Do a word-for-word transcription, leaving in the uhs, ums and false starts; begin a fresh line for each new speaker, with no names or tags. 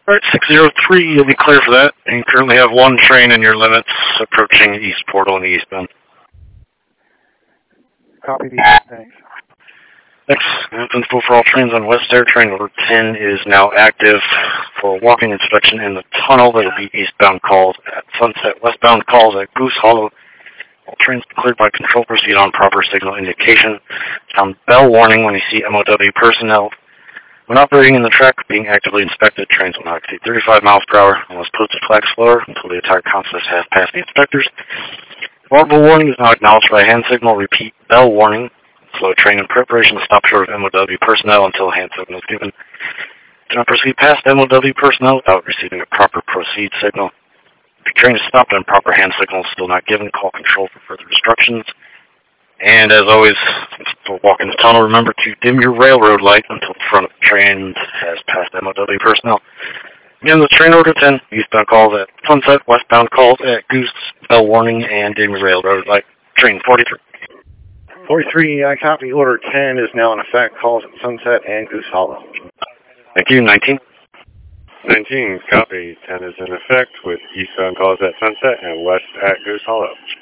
Alright, six zero three, you'll be clear for that. And you currently have one train in your limits approaching East Portal in the eastbound.
Copy the thanks.
Next, info for all trains on West Air. Train number ten is now active for walking inspection in the tunnel. There will be eastbound calls at Sunset, westbound calls at Goose Hollow. All trains cleared by control proceed on proper signal indication. Sound bell warning when you see M O W personnel. When operating in the track being actively inspected, trains will not exceed thirty-five miles per hour unless posted flag slower until the entire consist has passed the inspectors. Audible warning is now acknowledged by hand signal. Repeat, bell warning. Slow train in preparation to stop short of M O W personnel until hand signal is given. Do not proceed past M O W personnel without receiving a proper proceed signal. If your train is stopped and proper hand signal is still not given, call control for further instructions. And as always, for walking the tunnel, remember to dim your railroad light until the front of the train has passed M O W personnel. Again, the train order ten, eastbound calls at Sunset, westbound calls at Goose, bell warning, and dim your railroad light. Train forty-three.
forty-three, I copy. Order ten is now in effect. Calls at Sunset and Goose Hollow.
Thank you. nineteen.
nineteen, copy. ten is in effect with eastbound calls at Sunset and west at Goose Hollow.